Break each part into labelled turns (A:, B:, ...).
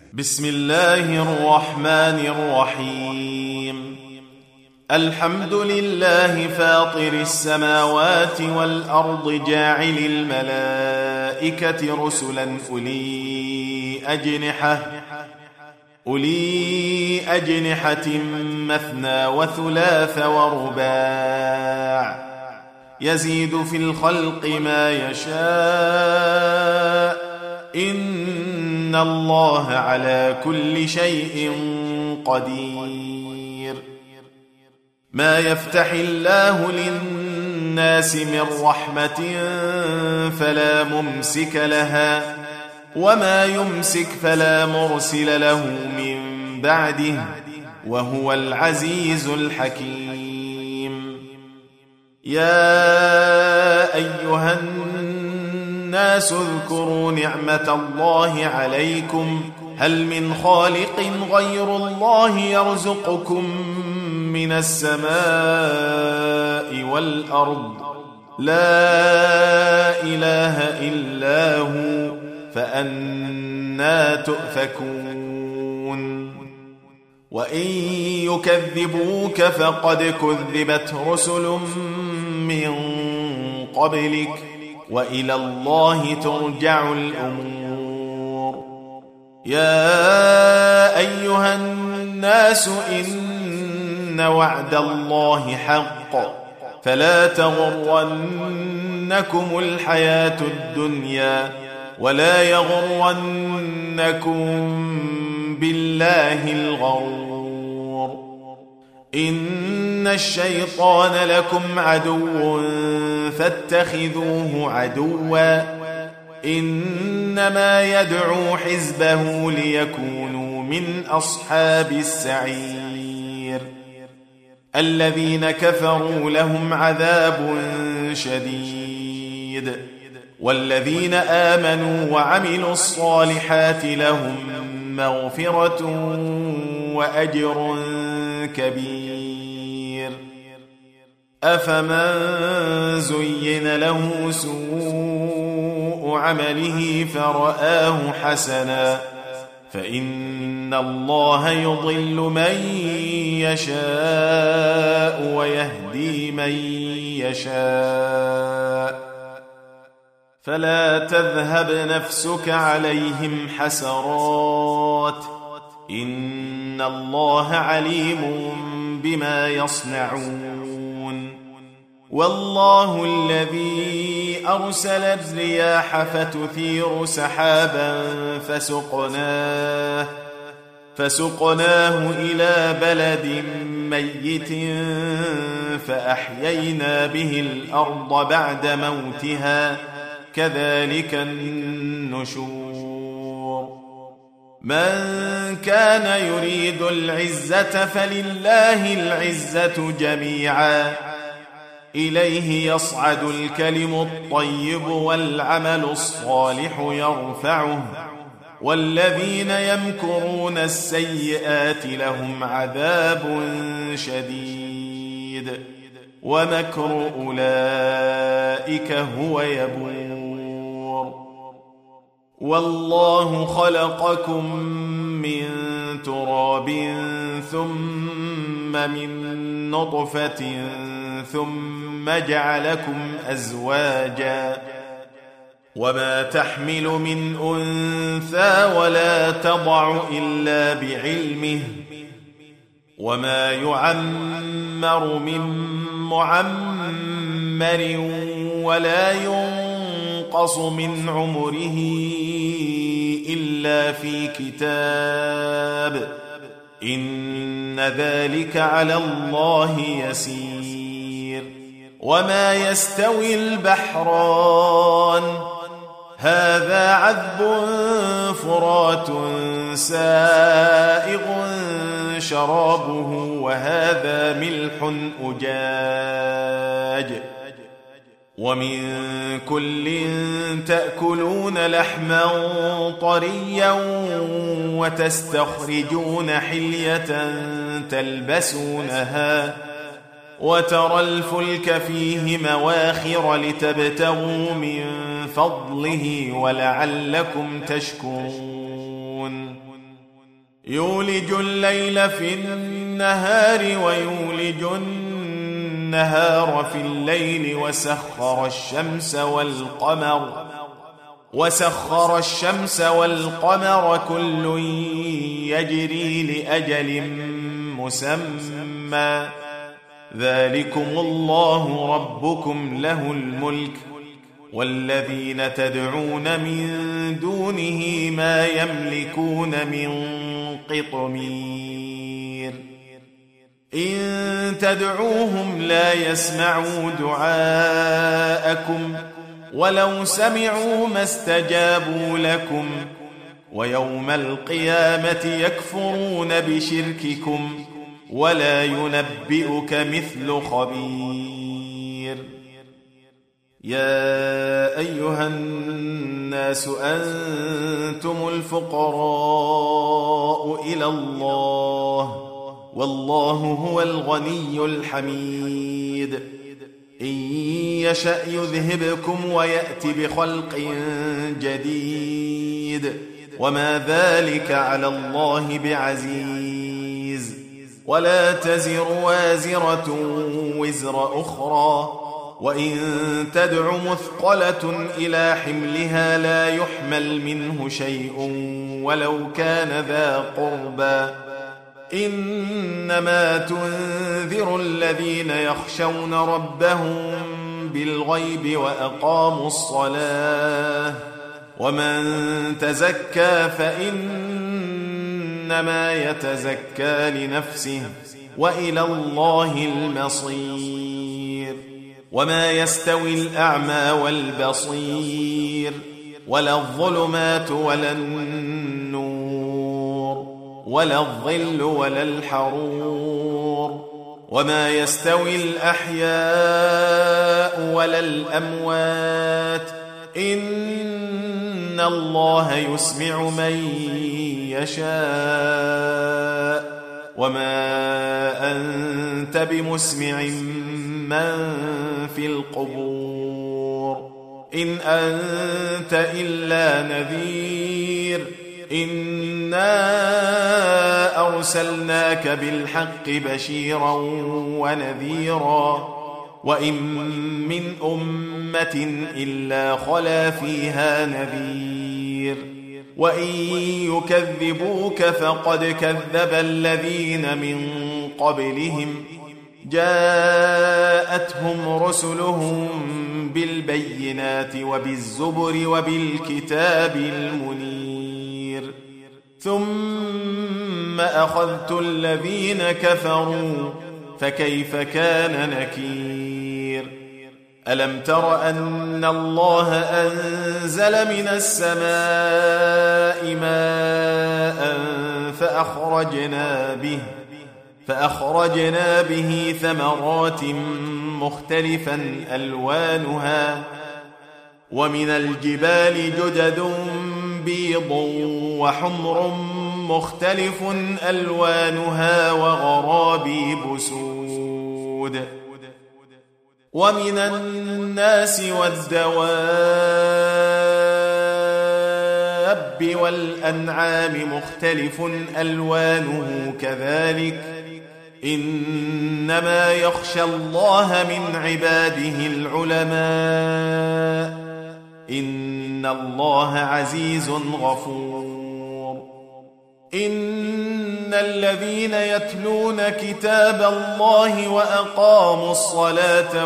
A: بسم الله الرحمن الرحيم. الحمد لله فاطر السماوات والأرض جاعل الملائكة رسلا أولي أجنحة مثنى وثلاث ورباع يزيد في الخلق ما يشاء إن الله على كل شيء قدير. ما يفتح الله للناس من رحمة فلا ممسك لها وما يمسك فلا مرسل له من بعده وهو العزيز الحكيم. يا أيها الناس اذكروا نعمة الله عليكم هل من خالق غير الله يرزقكم من السماء والأرض لا إله إلا هو فأنى تؤفكون. وإن يكذبوك فقد كذبت رسل من قبلك وإلى الله ترجع الأمور. يا أيها الناس إن وعد الله حق فلا تغرنكم الحياة الدنيا ولا يغرنكم بالله الغرور. إن الشيطان لكم عدو فاتخذوه عدوا إنما يدعو حزبه ليكونوا من أصحاب السعير. الذين كفروا لهم عذاب شديد والذين آمنوا وعملوا الصالحات لهم مغفرة وأجر كبير. أفمن زين له سوء عمله فرآه حسنا فإن الله يضل من يشاء ويهدي من يشاء فلا تذهب نفسك عليهم حسرات إن الله عليم بما يصنعون. والله الذي أرسل الرياح فتثير سحابا فسقناه إلى بلد ميت فأحيينا به الأرض بعد موتها كذلك النشور. من كان يريد العزة فلله العزة جميعا إليه يصعد الكلم الطيب والعمل الصالح يرفعه والذين يمكرون السيئات لهم عذاب شديد ومكر أولئك هو يبور. والله خلقكم من تراب ثم من نطفة ثم جعلكم أزواجا وما تحمل من أنثى ولا تضع إلا بعلمه وما يعمر من معمر ولا ينقص من عمره إلا في كتاب إن ذلك على الله يسير. وما يستوي البحران هذا عذب فرات سائغ شرابه وهذا ملح أجاج ومن كل تأكلون لحما طريا وتستخرجون حلية تلبسونها وترى الفلك فيه مواخر لتبتغوا من فضله ولعلكم تشكرون. يولج الليل في النهار ويولج النهار في الليل وسخر الشمس والقمر كل يجري لأجل مسمى ذلكم الله ربكم له الملك والذين تدعون من دونه ما يملكون من قطمير إن تدعوهم لا يسمعوا دعاءكم ولو سمعوا ما استجابوا لكم ويوم القيامة يكفرون بشرككم ولا ينبئك مثل خبير يا أيها الناس أنتم الفقراء إلى الله والله هو الغني الحميد إن يشأ يذهبكم ويأت بخلق جديد وما ذلك على الله بعزيز ولا تزر وازرة وزر أخرى وإن تدع مثقلة إلى حملها لا يحمل منه شيء ولو كان ذا قربى إنما تنذر الذين يخشون ربهم بالغيب وأقاموا الصلاة ومن تزكى فإنما يتزكى لنفسه وإلى الله المصير وما يستوي الأعمى والبصير ولا الظلمات ولا النور ولا الظل ولا الحرور وما يستوي الأحياء ولا الأموات إن الله يسمع من يشاء وما أنت بمسمع من في القبور إن أنت إلا نذير إنا أرسلناك بالحق بشيرا ونذيرا وإن من أمة إلا خلا فيها نذير وإن يكذبوك فقد كذب الذين من قبلهم جاءتهم رسلهم بالبينات وبالزبر وبالكتاب المنير ثم أخذت الذين كفروا فكيف كان نكير ألم تر أن الله أنزل من السماء ماء فأخرجنا به ثمرات مختلفا ألوانها ومن الجبال جدد بيض وحمر مختلف ألوانها وغرابيب سود ومن الناس والدواب والأنعام مختلف ألوانه كذلك إنما يخشى الله من عباده العلماء إن الله عزيز غفور إن الذين يتلون كتاب الله وأقاموا الصلاة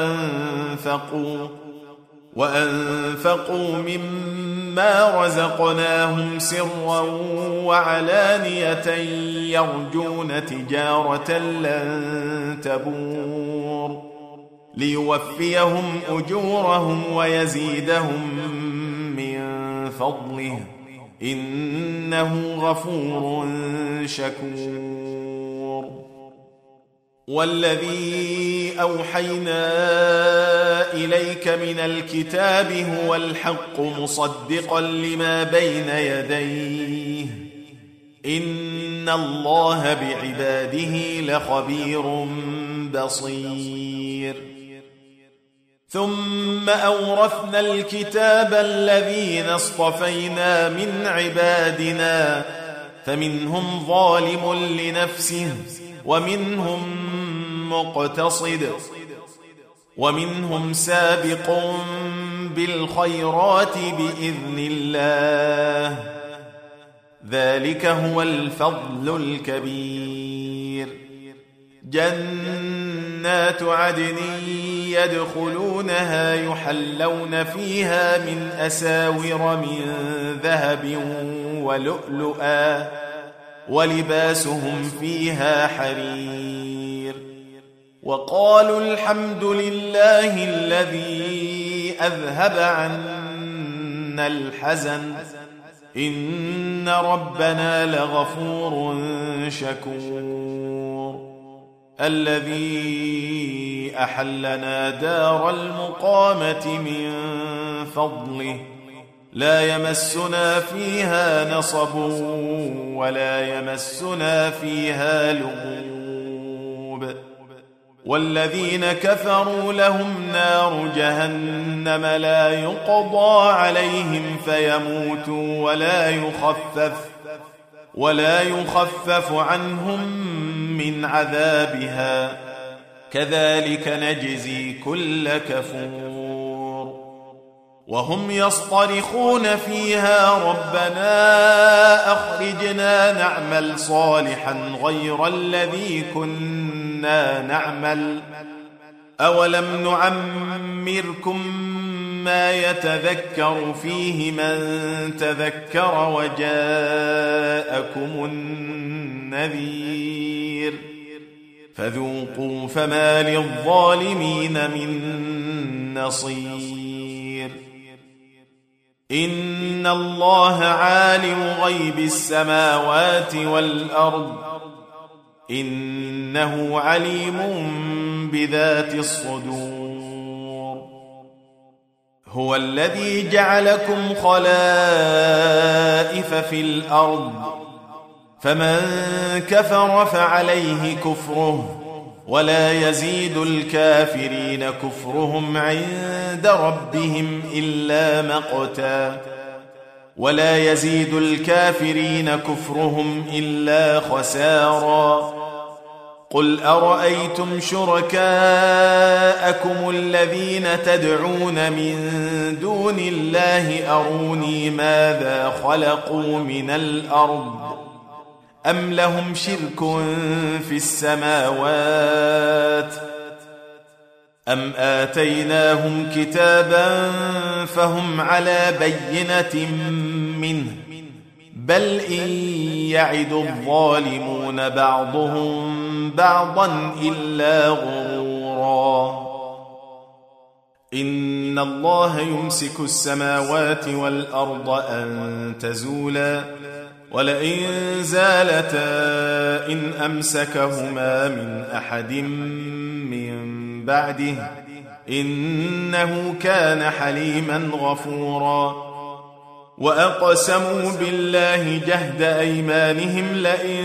A: وأنفقوا مما رزقناهم سرا وعلانية يرجون تجارة لن تبور ليوفيهم أجورهم ويزيدهم من فضله إنه غفور شكور والذي أوحينا إليك من الكتاب هو الحق مصدقا لما بين يديه إن الله بعباده لخبير بصير ثم أورثنا الكتاب الذين اصطفينا من عبادنا فمنهم ظالم لنفسه ومنهم مقتصد ومنهم سابق بالخيرات بإذن الله، ذلك هو الفضل الكبير. جنات عدن يدخلونها يحلون فيها من أساور من ذهب ولؤلؤا ولباسهم فيها حرير. وقالوا الحمد لله الذي أذهب عنا الحزن إن ربنا لغفور شكور. الذي أحلنا دار المقامة من فضله لا يمسنا فيها نصب ولا يمسنا فيها لغوب. والذين كفروا لهم نار جهنم لا يقضى عليهم فيموتوا ولا يخفف عنهم من عذابها، كذلك نجزي كل كفور. وهم يصطرخون فيها ربنا أخرجنا نعمل صالحا غير الذي كنا نعمل أولم نعمركم ما يتذكر فيه من تذكر وجاءكم النذير فذوقوا فما للظالمين من نصير. إن الله عالم غيب السماوات والأرض إنه عليم بذات الصدور. هو الذي جعلكم خلائف في الأرض فمن كفر فعليه كفره ولا يزيد الكافرين كفرهم عند ربهم إلا مقتا ولا يزيد الكافرين كفرهم إلا خسارا. قل أرأيتم شركاءكم الذين تدعون من دون الله أروني ماذا خلقوا من الأرض أم لهم شرك في السماوات أم آتيناهم كتابا فهم على بينة منه بل إن يعد الظالمون بعضهم بعضا إلا غرورا. إن الله يمسك السماوات والأرض أن تزولا ولئن زالتا إن أمسكهما من أحد من بعده إنه كان حليما غفورا. وأقسموا بالله جهد أيمانهم لئن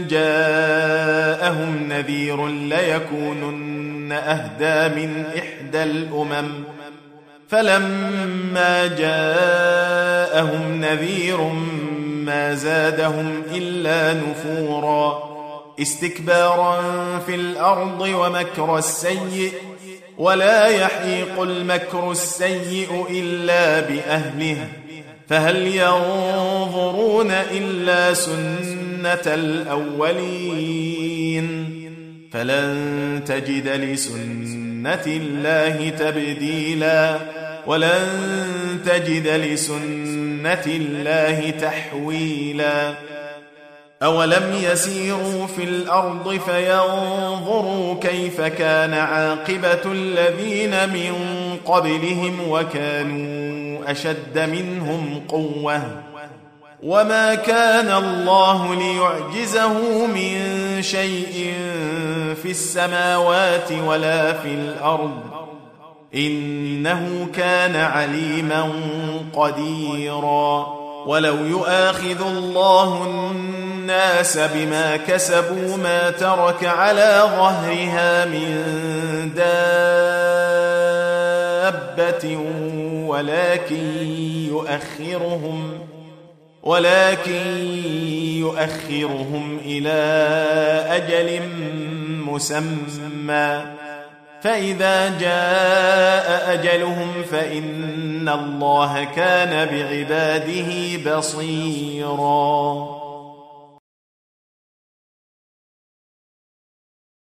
A: جاءهم نذير ليكونن أهدى من إحدى الأمم فلما جاءهم نذير ما زادهم إلا نفورا استكبارا في الأرض ومكر السيء ولا يحيق المكر السيء إلا بأهله فهل ينظرون إلا سنة الأولين فلن تجد لسنة الله تبديلا ولن تجد لسنة الله تحويلا. أولم يسيروا في الأرض فينظروا كيف كان عاقبة الذين من قبلهم وكانوا أشد منهم قوة وما كان الله ليعجزه من شيء في السماوات ولا في الأرض إنه كان عليما قديرا. ولو يؤاخذ الله الناس بما كسبوا ما ترك على ظهرها من دابة ولكن يؤخرهم إلى أجل مسمى فإذا جاء أجلهم فإن الله كان بعباده بصيرا